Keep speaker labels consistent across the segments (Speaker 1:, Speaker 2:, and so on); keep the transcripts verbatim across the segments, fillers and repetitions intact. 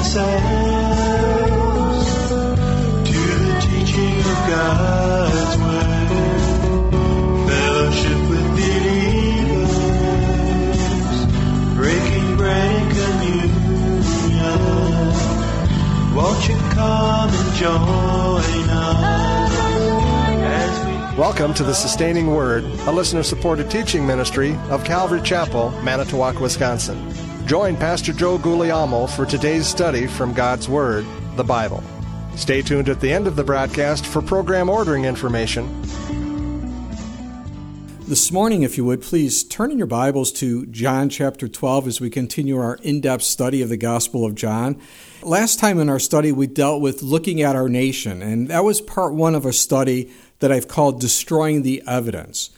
Speaker 1: ourselves to the teaching of God's Word, fellowship with believers, breaking bread and communion. Won't you come and join us as we...
Speaker 2: Welcome to the Sustaining Word, a listener-supported teaching ministry of Calvary Chapel, Manitowoc, Wisconsin. Join Pastor Joe Guglielmo for today's study from God's Word, the Bible. Stay tuned at the end of the broadcast for program ordering information.
Speaker 3: This morning, if you would, please turn in your Bibles to John chapter twelve as we continue our in-depth study of the Gospel of John. Last time in our study, we dealt with looking at our nation, and that was part one of a study that I've called Destroying the Evidence.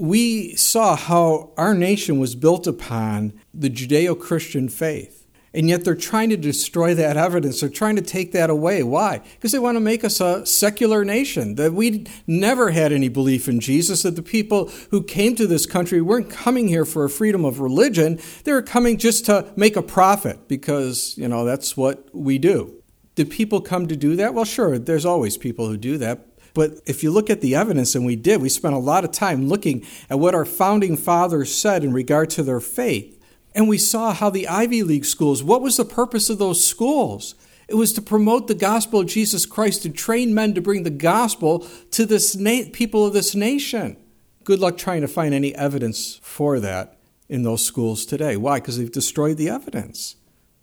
Speaker 3: We saw how our nation was built upon the Judeo-Christian faith, and yet they're trying to destroy that evidence. They're trying to take that away. Why? Because they want to make us a secular nation, that we never had any belief in Jesus, that the people who came to this country weren't coming here for a freedom of religion. They were coming just to make a profit because, you know, that's what we do. Did people come to do that? Well, sure, there's always people who do that. But if you look at the evidence, and we did, we spent a lot of time looking at what our founding fathers said in regard to their faith. And we saw how the Ivy League schools, what was the purpose of those schools? It was to promote the gospel of Jesus Christ, to train men to bring the gospel to this na- people of this nation. Good luck trying to find any evidence for that in those schools today. Why? Because they've destroyed the evidence.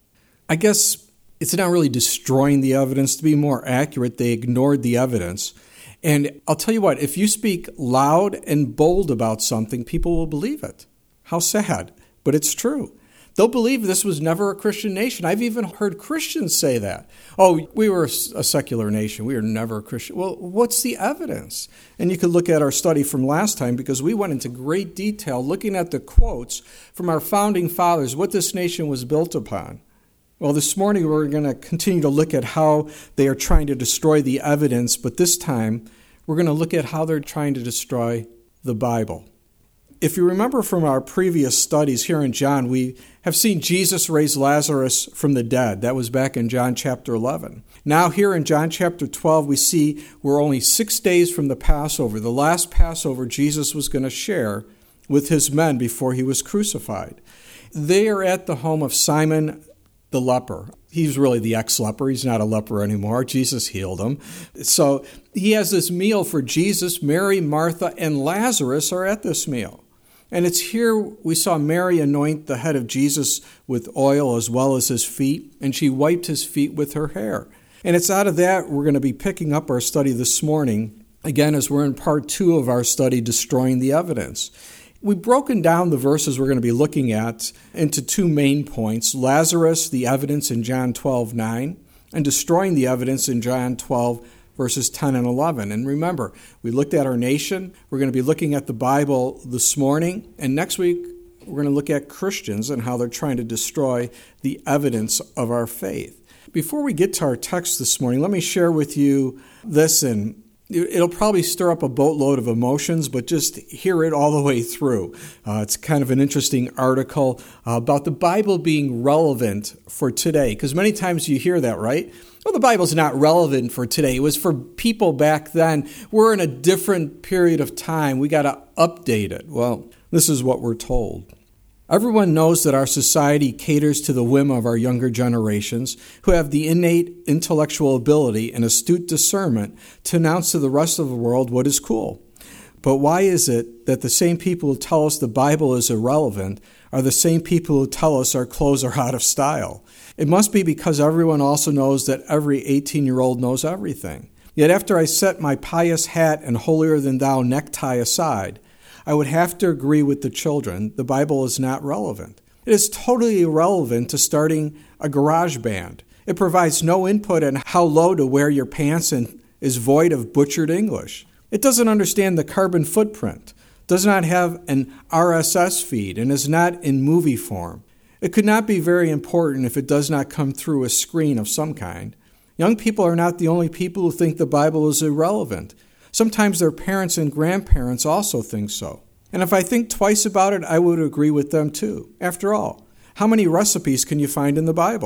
Speaker 3: I guess it's not really destroying the evidence. To be more accurate, they ignored the evidence. And I'll tell you what, if you speak loud and bold about something, people will believe it. How sad, but it's true. They'll believe this was never a Christian nation. I've even heard Christians say that. Oh, we were a secular nation. We were never a Christian. Well, what's the evidence? And you could look at our study from last time because we went into great detail looking at the quotes from our founding fathers, what this nation was built upon. Well, this morning we're going to continue to look at how they are trying to destroy the evidence, but this time we're going to look at how they're trying to destroy the Bible. If you remember from our previous studies here in John, we have seen Jesus raise Lazarus from the dead. That was back in John chapter eleven. Now here in John chapter twelve, we see we're only six days from the Passover, the last Passover Jesus was going to share with his men before he was crucified. They are at the home of Simon the leper. He's really the ex-leper. He's not a leper anymore. Jesus healed him. So he has this meal for Jesus. Mary, Martha, and Lazarus are at this meal. And it's here we saw Mary anoint the head of Jesus with oil as well as his feet, and she wiped his feet with her hair. And it's out of that we're going to be picking up our study this morning, again, as we're in part two of our study, Destroying the Evidence. We've broken down the verses we're going to be looking at into two main points: Lazarus, the evidence in John twelve nine, and destroying the evidence in John twelve, verses ten and eleven. And remember, we looked at our nation. We're going to be looking at the Bible this morning. And next week, we're going to look at Christians and how they're trying to destroy the evidence of our faith. Before we get to our text this morning, let me share with you this, and it'll probably stir up a boatload of emotions, but just hear it all the way through. Uh, it's kind of an interesting article uh, about the Bible being relevant for today, because many times you hear that, right? Well, the Bible's not relevant for today. It was for people back then. We're in a different period of time. We got to update it. Well, this is what we're told. Everyone knows that our society caters to the whim of our younger generations who have the innate intellectual ability and astute discernment to announce to the rest of the world what is cool. But why is it that the same people who tell us the Bible is irrelevant are the same people who tell us our clothes are out of style? It must be because everyone also knows that every eighteen-year-old knows everything. Yet after I set my pious hat and holier-than-thou necktie aside, I would have to agree with the children. The Bible is not relevant. It is totally irrelevant to starting a garage band. It provides no input on how low to wear your pants and is void of butchered English. It doesn't understand the carbon footprint, does not have an R S S feed, and is not in movie form. It could not be very important if it does not come through a screen of some kind. Young people are not the only people who think the Bible is irrelevant. Sometimes their parents and grandparents also think so. And if I think twice about it, I would agree with them too. After all, how many recipes can you find in the Bible?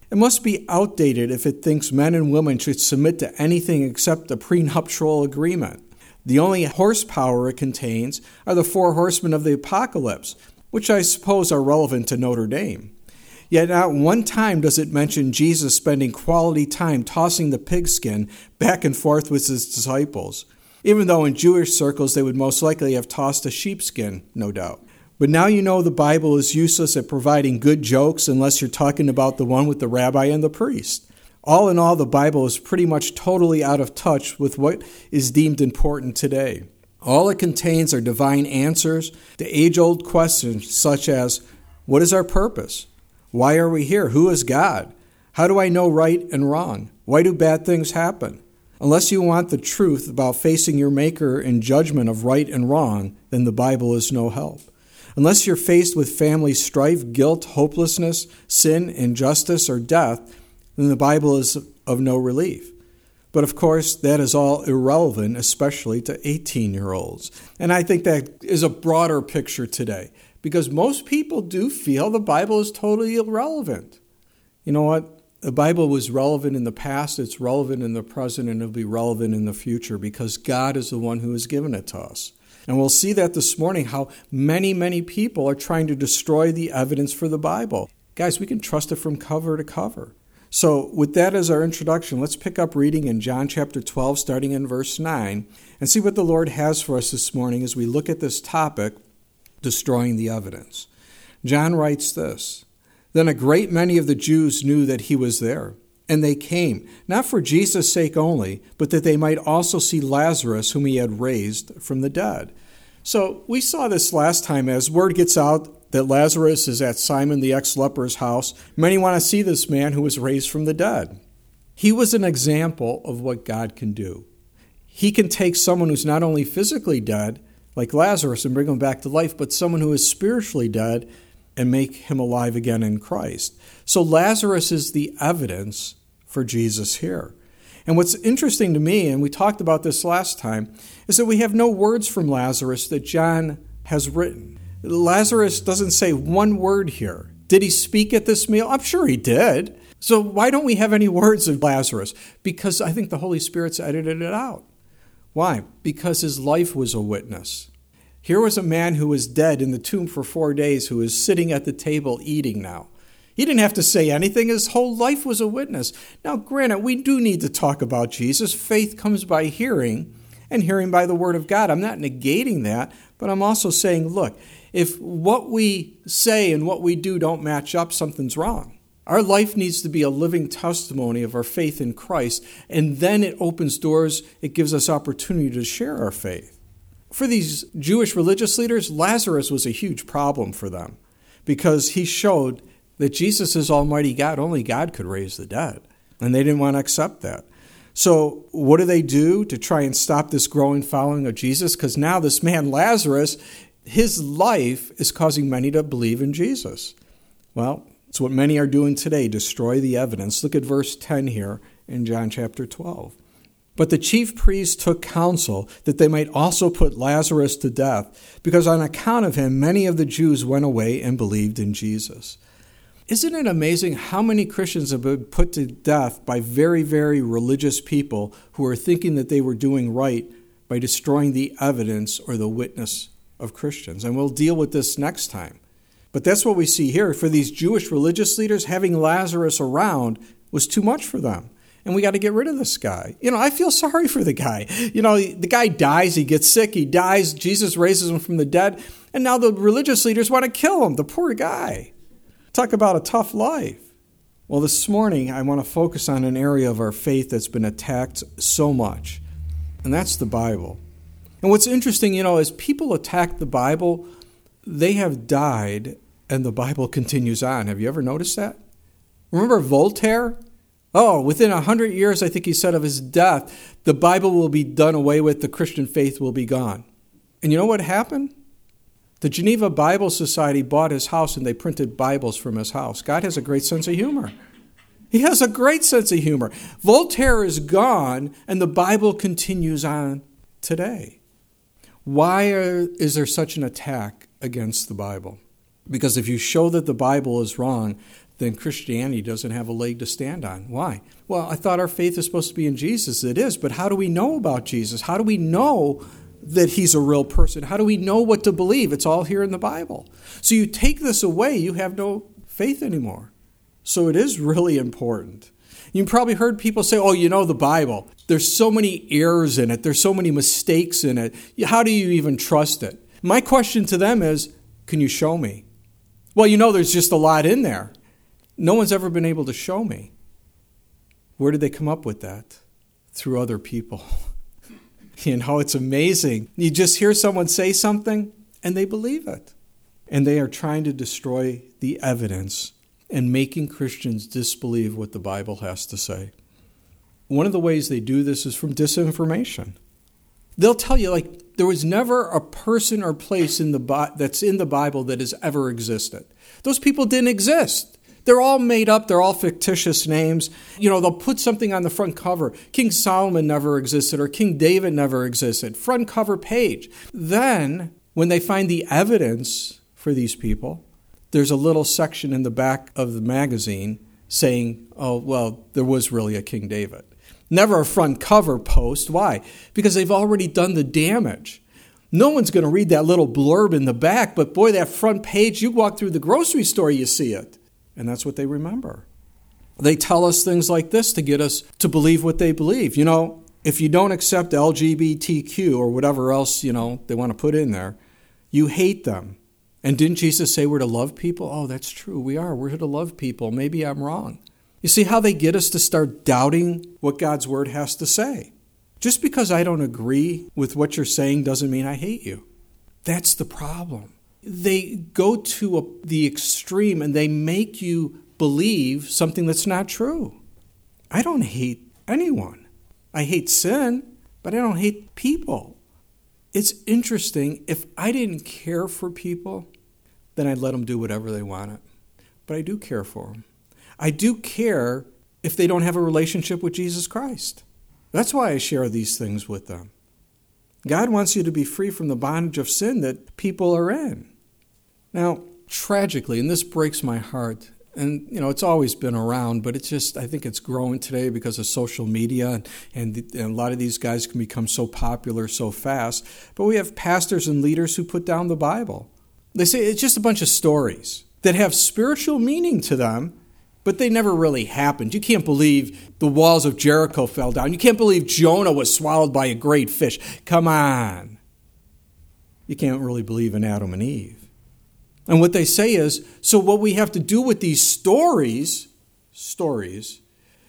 Speaker 3: It must be outdated if it thinks men and women should submit to anything except a prenuptial agreement. The only horsepower it contains are the four horsemen of the apocalypse, which I suppose are relevant to Notre Dame. Yet not one time does it mention Jesus spending quality time tossing the pigskin back and forth with his disciples, even though in Jewish circles they would most likely have tossed a sheepskin, no doubt. But now you know the Bible is useless at providing good jokes unless you're talking about the one with the rabbi and the priest. All in all, the Bible is pretty much totally out of touch with what is deemed important today. All it contains are divine answers to age-old questions such as, what is our purpose? Why are we here? Who is God? How do I know right and wrong? Why do bad things happen? Unless you want the truth about facing your Maker in judgment of right and wrong, then the Bible is no help. Unless you're faced with family strife, guilt, hopelessness, sin, injustice, or death, then the Bible is of no relief. But of course, that is all irrelevant, especially to eighteen-year-olds. And I think that is a broader picture today, because most people do feel the Bible is totally irrelevant. You know what? The Bible was relevant in the past, it's relevant in the present, and it'll be relevant in the future, because God is the one who has given it to us. And we'll see that this morning, how many, many people are trying to destroy the evidence for the Bible. Guys, we can trust it from cover to cover. So with that as our introduction, let's pick up reading in John chapter twelve, starting in verse nine, and see what the Lord has for us this morning as we look at this topic, destroying the evidence. John writes this, Then a great many of the Jews knew that he was there. And they came, not for Jesus' sake only, but that they might also see Lazarus, whom he had raised from the dead. So we saw this last time. As word gets out that Lazarus is at Simon the ex-leper's house, many want to see this man who was raised from the dead. He was an example of what God can do. He can take someone who's not only physically dead, like Lazarus, and bring him back to life, but someone who is spiritually dead and make him alive again in Christ. So Lazarus is the evidence for Jesus here. And what's interesting to me, and we talked about this last time, is that we have no words from Lazarus that John has written. Lazarus doesn't say one word here. Did he speak at this meal? I'm sure he did. So why don't we have any words of Lazarus? Because I think the Holy Spirit's edited it out. Why? Because his life was a witness. Here was a man who was dead in the tomb for four days who is sitting at the table eating now. He didn't have to say anything. His whole life was a witness. Now, granted, we do need to talk about Jesus. Faith comes by hearing, and hearing by the Word of God. I'm not negating that, but I'm also saying, look, if what we say and what we do don't match up, something's wrong. Our life needs to be a living testimony of our faith in Christ, and then it opens doors. It gives us opportunity to share our faith. For these Jewish religious leaders, Lazarus was a huge problem for them because he showed that Jesus is Almighty God. Only God could raise the dead, and they didn't want to accept that. So what do they do to try and stop this growing following of Jesus? Because now this man Lazarus, his life is causing many to believe in Jesus. Well, it's what many are doing today, destroy the evidence. Look at verse ten here in John chapter twelve. But the chief priests took counsel that they might also put Lazarus to death, because on account of him many of the Jews went away and believed in Jesus. Isn't it amazing how many Christians have been put to death by very, very religious people who are thinking that they were doing right by destroying the evidence or the witness of Christians? And we'll deal with this next time. But that's what we see here. For these Jewish religious leaders, having Lazarus around was too much for them. And we got to get rid of this guy. You know, I feel sorry for the guy. You know, the guy dies, he gets sick, he dies, Jesus raises him from the dead, and now the religious leaders want to kill him, the poor guy. Talk about a tough life. Well, this morning, I want to focus on an area of our faith that's been attacked so much, and that's the Bible. And what's interesting, you know, as people attack the Bible, they have died, and the Bible continues on. Have you ever noticed that? Remember Voltaire? Oh, within a hundred years, I think he said, of his death, the Bible will be done away with, the Christian faith will be gone. And you know what happened? The Geneva Bible Society bought his house and they printed Bibles from his house. God has a great sense of humor. He has a great sense of humor. Voltaire is gone and the Bible continues on today. Why are, is there such an attack against the Bible? Because if you show that the Bible is wrong, then Christianity doesn't have a leg to stand on. Why? Well, I thought our faith is supposed to be in Jesus. It is, but how do we know about Jesus? How do we know that he's a real person? How do we know what to believe? It's all here in the Bible. So you take this away, you have no faith anymore. So it is really important. You've probably heard people say, oh, you know the Bible. There's so many errors in it. There's so many mistakes in it. How do you even trust it? My question to them is, can you show me? Well, you know there's just a lot in there. No one's ever been able to show me. Where did they come up with that? Through other people. You know, it's amazing. You just hear someone say something, and they believe it. And they are trying to destroy the evidence and making Christians disbelieve what the Bible has to say. One of the ways they do this is from disinformation. They'll tell you, like, there was never a person or place in the Bi- that's in the Bible that has ever existed. Those people didn't exist. They're all made up. They're all fictitious names. You know, they'll put something on the front cover. King Solomon never existed, or King David never existed. Front cover page. Then, when they find the evidence for these people, there's a little section in the back of the magazine saying, oh, well, there was really a King David. Never a front cover post. Why? Because they've already done the damage. No one's going to read that little blurb in the back, but boy, that front page, you walk through the grocery store, you see it. And that's what they remember. They tell us things like this to get us to believe what they believe. You know, if you don't accept L G B T Q or whatever else, you know, they want to put in there, you hate them. And didn't Jesus say we're to love people? Oh, that's true. We are. We're to love people. Maybe I'm wrong. You see how they get us to start doubting what God's word has to say. Just because I don't agree with what you're saying doesn't mean I hate you. That's the problem. They go to a, the extreme and they make you believe something that's not true. I don't hate anyone. I hate sin, but I don't hate people. It's interesting. If I didn't care for people, then I'd let them do whatever they wanted. But I do care for them. I do care if they don't have a relationship with Jesus Christ. That's why I share these things with them. God wants you to be free from the bondage of sin that people are in. Now, tragically, and this breaks my heart, and you know it's always been around, but it's just, I think it's growing today because of social media, and, and, and a lot of these guys can become so popular so fast. But we have pastors and leaders who put down the Bible. They say it's just a bunch of stories that have spiritual meaning to them, but they never really happened. You can't believe the walls of Jericho fell down. You can't believe Jonah was swallowed by a great fish. Come on. You can't really believe in Adam and Eve. And what they say is, so what we have to do with these stories, stories,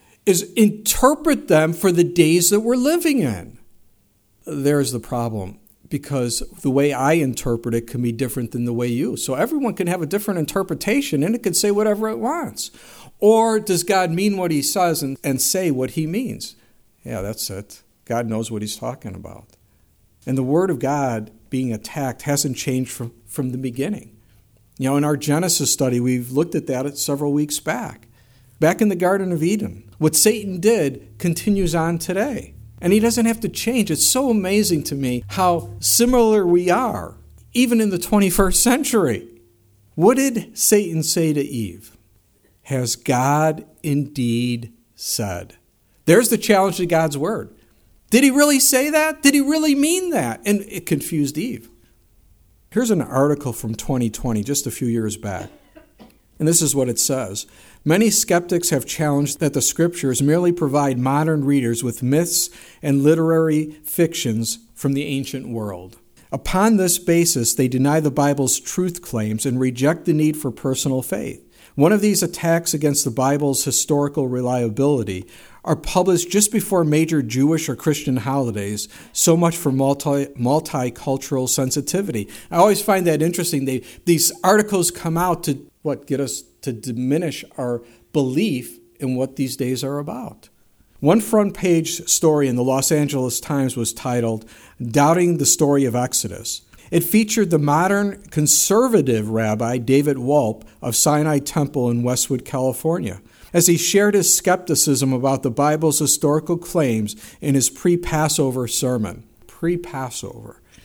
Speaker 3: is interpret them for the days that we're living in. There's the problem, because the way I interpret it can be different than the way you. So everyone can have a different interpretation, and it can say whatever it wants. Or does God mean what he says and, and say what he means? Yeah, that's it. God knows what he's talking about. And the word of God being attacked hasn't changed from, from the beginning. You know, in our Genesis study, we've looked at that several weeks back. Back in the Garden of Eden, what Satan did continues on today. And he doesn't have to change. It's so amazing to me how similar we are, even in the twenty-first century. What did Satan say to Eve? Has God indeed said? There's the challenge to God's word. Did he really say that? Did he really mean that? And it confused Eve. Here's an article from twenty twenty, just a few years back. And this is what it says. Many skeptics have challenged that the scriptures merely provide modern readers with myths and literary fictions from the ancient world. Upon this basis, they deny the Bible's truth claims and reject the need for personal faith. One of these attacks against the Bible's historical reliability are published just before major Jewish or Christian holidays, so much for multi, multicultural sensitivity. I always find that interesting. They, these articles come out to, what, get us to diminish our belief in what these days are about. One front page story in the Los Angeles Times was titled, Doubting the Story of Exodus. It featured the modern conservative rabbi David Wolpe of Sinai Temple in Westwood, California, as he shared his skepticism about the Bible's historical claims in his pre-Passover sermon. Pre-Passover.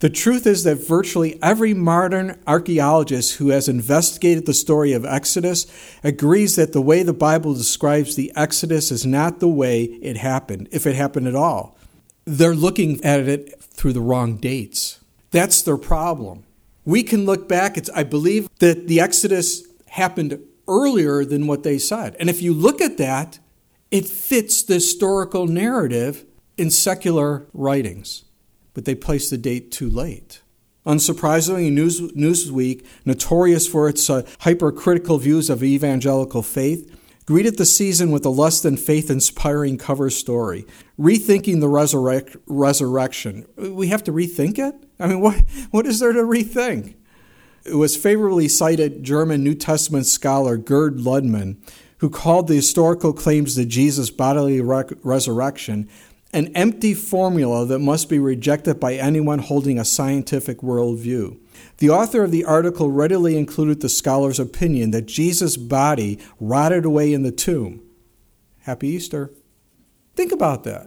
Speaker 3: The truth is that virtually every modern archaeologist who has investigated the story of Exodus agrees that the way the Bible describes the Exodus is not the way it happened, if it happened at all. They're looking at it through the wrong dates. That's their problem. We can look back. It's, I believe that the Exodus happened earlier than what they said. And if you look at that, it fits the historical narrative in secular writings. But they placed the date too late. Unsurprisingly, News, Newsweek, notorious for its uh, hypercritical views of evangelical faith, greeted the season with a less than faith-inspiring cover story, rethinking the resurrect, resurrection. We have to rethink it? I mean, what what is there to rethink? It was favorably cited German New Testament scholar Gerd Ludman, who called the historical claims to Jesus' bodily re- resurrection an empty formula that must be rejected by anyone holding a scientific worldview. The author of the article readily included the scholar's opinion that Jesus' body rotted away in the tomb. Happy Easter. Think about that.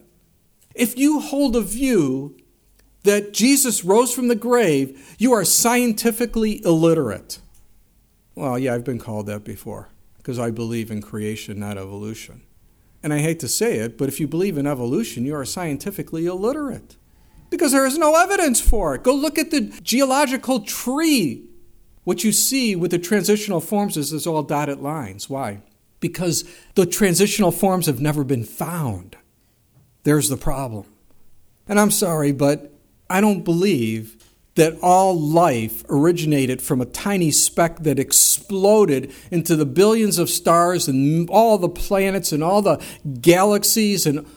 Speaker 3: If you hold a view that Jesus rose from the grave, you are scientifically illiterate. Well, yeah, I've been called that before because I believe in creation, not evolution. And I hate to say it, but if you believe in evolution, you are scientifically illiterate because there is no evidence for it. Go look at the geological tree. What you see with the transitional forms is it's all dotted lines. Why? Because the transitional forms have never been found. There's the problem. And I'm sorry, but I don't believe that all life originated from a tiny speck that exploded into the billions of stars and all the planets and all the galaxies and,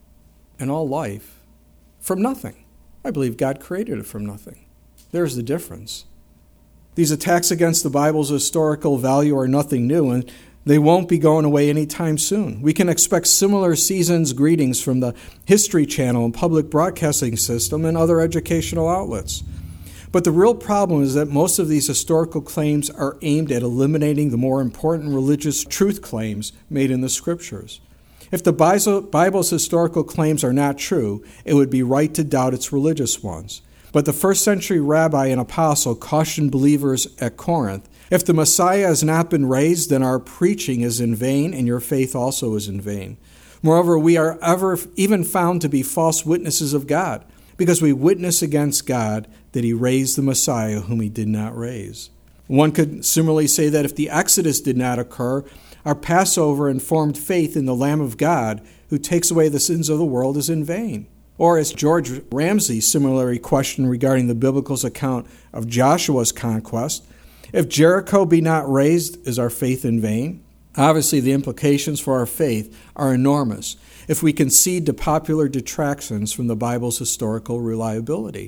Speaker 3: and all life from nothing. I believe God created it from nothing. There's the difference. These attacks against the Bible's historical value are nothing new, and they won't be going away anytime soon. We can expect similar season's greetings from the History Channel and public broadcasting system and other educational outlets. But the real problem is that most of these historical claims are aimed at eliminating the more important religious truth claims made in the Scriptures. If the Bible's historical claims are not true, it would be right to doubt its religious ones. But the first century rabbi and apostle cautioned believers at Corinth, if the Messiah has not been raised, then our preaching is in vain and your faith also is in vain. Moreover, we are ever even found to be false witnesses of God, because we witness against God that he raised the Messiah whom he did not raise. One could similarly say that if the Exodus did not occur, our Passover informed faith in the Lamb of God who takes away the sins of the world is in vain. Or as George Ramsey similarly questioned regarding the biblical's account of Joshua's conquest, if Jericho be not razed, is our faith in vain? Obviously, the implications for our faith are enormous if we concede to popular detractions from the Bible's historical reliability.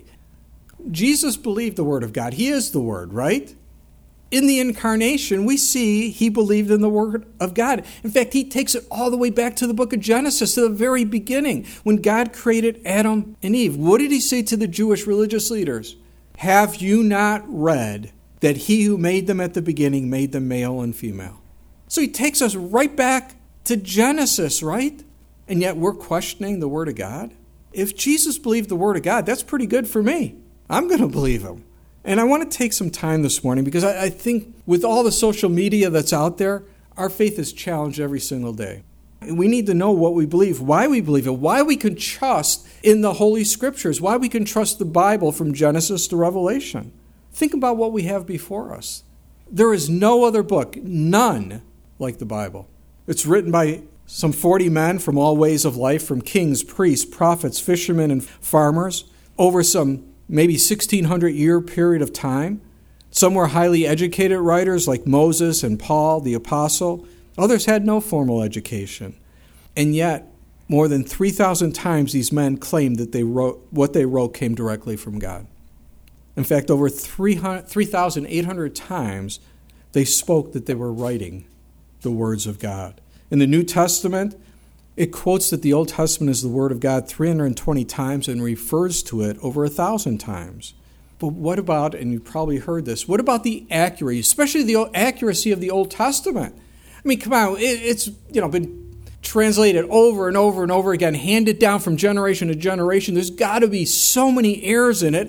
Speaker 3: Jesus believed the Word of God. He is the Word, right? In the incarnation, we see he believed in the Word of God. In fact, he takes it all the way back to the book of Genesis, to the very beginning, when God created Adam and Eve. What did he say to the Jewish religious leaders? Have you not read that he who made them at the beginning made them male and female? So he takes us right back to Genesis, right? And yet we're questioning the Word of God? If Jesus believed the Word of God, that's pretty good for me. I'm going to believe him. And I want to take some time this morning because I, I think with all the social media that's out there, our faith is challenged every single day. We need to know what we believe, why we believe it, why we can trust in the Holy Scriptures, why we can trust the Bible from Genesis to Revelation. Think about what we have before us. There is no other book, none like the Bible. It's written by some forty men from all ways of life, from kings, priests, prophets, fishermen, and farmers, over some maybe sixteen hundred year period of time. Some were highly educated writers like Moses and Paul, the apostle. Others had no formal education. And yet, more than three thousand times these men claimed that they wrote what they wrote came directly from God. In fact, over three thousand eight hundred times they spoke that they were writing the words of God. In the New Testament, it quotes that the Old Testament is the Word of God three hundred twenty times and refers to it over one thousand times. But what about, and you've probably heard this, what about the accuracy, especially the accuracy of the Old Testament? I mean, come on, it, it's you know been translated over and over and over again, handed down from generation to generation. There's got to be so many errors in it.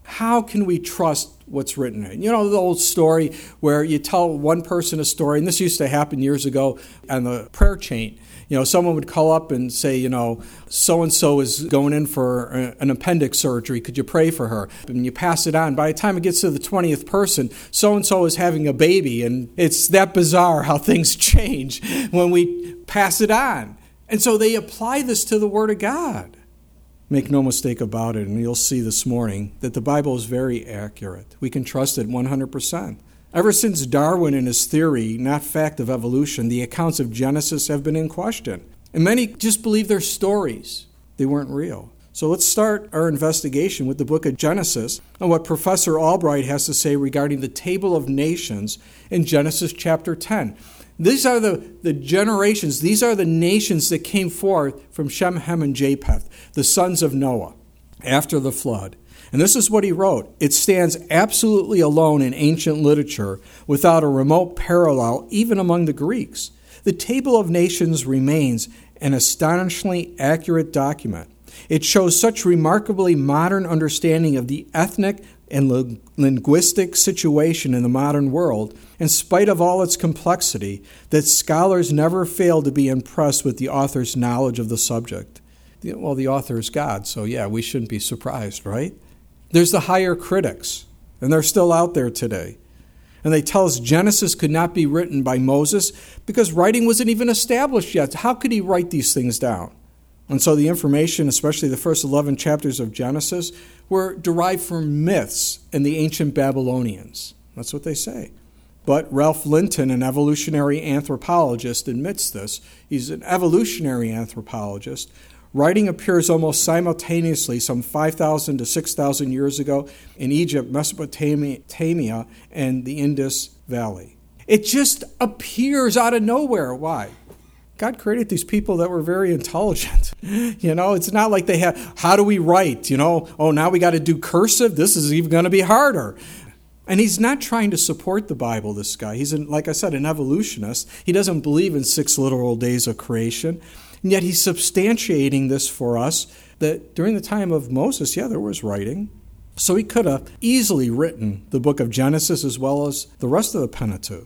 Speaker 3: how can we trust what's written in it? You know, the old story where you tell one person a story, and this used to happen years ago on the prayer chain. You know, someone would call up and say, you know, so-and-so is going in for an appendix surgery. Could you pray for her? And you pass it on. By the time it gets to the twentieth person, so-and-so is having a baby. And it's that bizarre how things change when we pass it on. And so they apply this to the Word of God. Make no mistake about it, and you'll see this morning that the Bible is very accurate. We can trust it one hundred percent. Ever since Darwin and his theory, not fact of evolution, the accounts of Genesis have been in question. And many just believe they're stories. They weren't real. So let's start our investigation with the book of Genesis and what Professor Albright has to say regarding the table of nations in Genesis chapter ten. These are the, the generations, these are the nations that came forth from Shem, Ham, and Japheth, the sons of Noah, after the flood. And this is what he wrote. It stands absolutely alone in ancient literature without a remote parallel even among the Greeks. The Table of Nations remains an astonishingly accurate document. It shows such remarkably modern understanding of the ethnic and linguistic situation in the modern world, in spite of all its complexity, that scholars never fail to be impressed with the author's knowledge of the subject. Well, the author is God, so yeah, we shouldn't be surprised, right? There's the higher critics, and they're still out there today. And they tell us Genesis could not be written by Moses because writing wasn't even established yet. How could he write these things down? And so the information, especially the first eleven chapters of Genesis, were derived from myths and the ancient Babylonians. That's what they say. But Ralph Linton, an evolutionary anthropologist, admits this. He's an evolutionary anthropologist. Writing appears almost simultaneously some five thousand to six thousand years ago in Egypt, Mesopotamia, and the Indus Valley. It just appears out of nowhere. Why? God created these people that were very intelligent. You know, it's not like they had, how do we write? You know, oh, now we got to do cursive? This is even going to be harder. And he's not trying to support the Bible, this guy. He's, an, like I said, an evolutionist. He doesn't believe in six literal days of creation. And yet he's substantiating this for us, that during the time of Moses, yeah, there was writing. So he could have easily written the book of Genesis as well as the rest of the Pentateuch.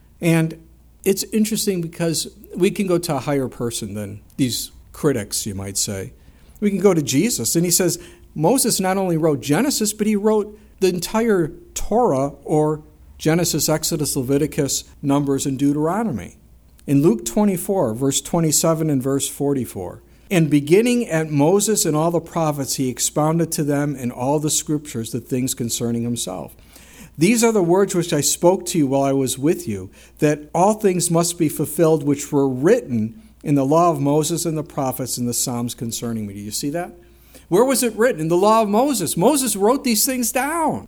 Speaker 3: And it's interesting because we can go to a higher person than these critics, you might say. We can go to Jesus, and he says Moses not only wrote Genesis, but he wrote the entire Torah, or Genesis, Exodus, Leviticus, Numbers, and Deuteronomy. In Luke twenty-four, verse twenty-seven and verse forty-four, and beginning at Moses and all the prophets, he expounded to them in all the scriptures the things concerning himself. These are the words which I spoke to you while I was with you, that all things must be fulfilled which were written in the law of Moses and the prophets and the Psalms concerning me. Do you see that? Where was it written? In the law of Moses. Moses wrote these things down.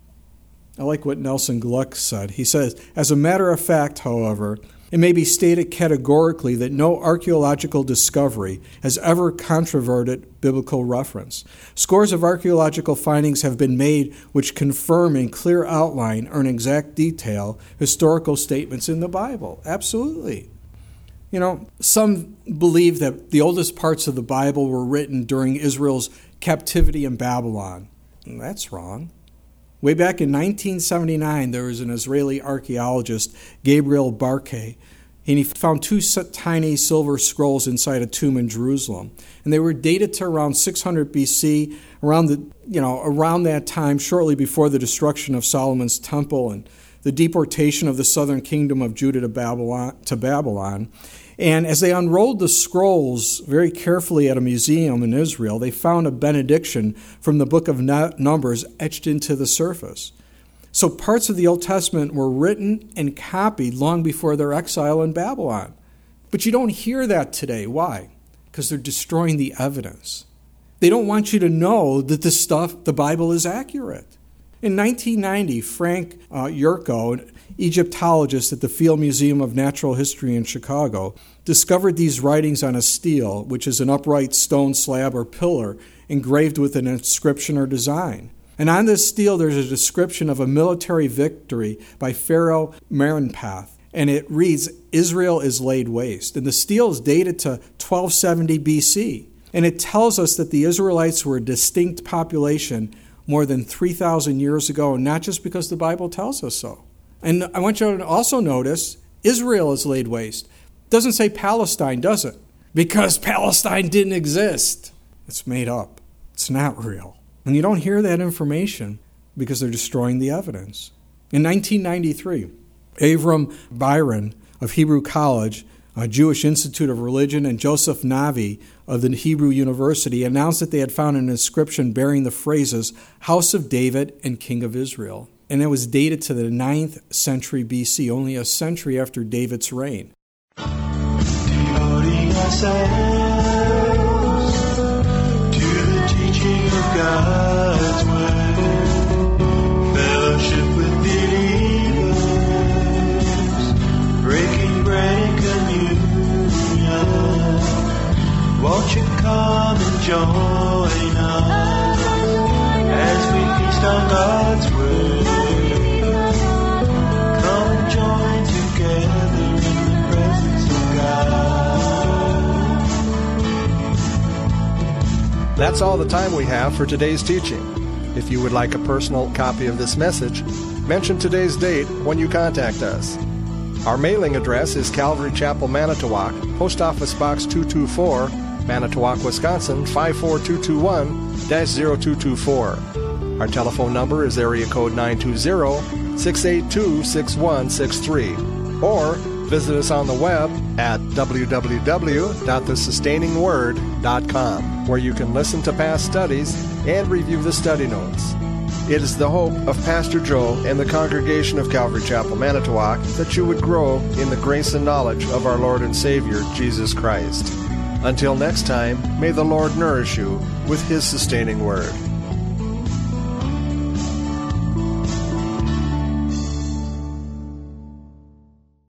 Speaker 3: I like what Nelson Gluck said. He says, as a matter of fact, however, it may be stated categorically that no archaeological discovery has ever controverted biblical reference. Scores of archaeological findings have been made which confirm in clear outline or in exact detail historical statements in the Bible. Absolutely. You know, some believe that the oldest parts of the Bible were written during Israel's captivity in Babylon. And that's wrong. Way back in nineteen seventy-nine, there was an Israeli archaeologist, Gabriel Barkay, and he found two tiny silver scrolls inside a tomb in Jerusalem. And they were dated to around six hundred B C, around the you know around that time, shortly before the destruction of Solomon's temple and the deportation of the southern kingdom of Judah to Babylon. To Babylon. And as they unrolled the scrolls very carefully at a museum in Israel, they found a benediction from the book of Numbers etched into the surface. So parts of the Old Testament were written and copied long before their exile in Babylon. But you don't hear that today. Why? Because they're destroying the evidence. They don't want you to know that this stuff, the Bible, is accurate. In nineteen ninety, Frank uh, Yurko, an Egyptologist at the Field Museum of Natural History in Chicago, discovered these writings on a stele, which is an upright stone slab or pillar engraved with an inscription or design. And on this stele, there's a description of a military victory by Pharaoh Merenpath, and it reads, Israel is laid waste. And the stele is dated to twelve seventy B C, and it tells us that the Israelites were a distinct population more than three thousand years ago, not just because the Bible tells us so. And I want you to also notice Israel is laid waste. It doesn't say Palestine, does it? Because Palestine didn't exist. It's made up. It's not real. And you don't hear that information because they're destroying the evidence. In nineteen ninety-three, Avram Byron of Hebrew College, a Jewish Institute of Religion, and Joseph Navi of the Hebrew University announced that they had found an inscription bearing the phrases House of David and King of Israel. And it was dated to the ninth century B C, only a century after David's reign.
Speaker 1: Devoting ourselves to the teaching of God's word, fellowship with believers, breaking bread and communion. Won't you come and join us as we feast on God's word? Come and join together in the presence of God.
Speaker 2: That's all the time we have for today's teaching. If you would like a personal copy of this message, mention today's date when you contact us. Our mailing address is Calvary Chapel, Manitowoc, Post Office Box two two four, Manitowoc, Wisconsin five four two two one dash zero two two four. Our telephone number is area code nine two zero, six eight two, six one six three. Or visit us on the web at w w w dot the sustaining word dot com, where you can listen to past studies and review the study notes. It is the hope of Pastor Joe and the congregation of Calvary Chapel, Manitowoc, that you would grow in the grace and knowledge of our Lord and Savior, Jesus Christ. Until next time, may the Lord nourish you with His sustaining word.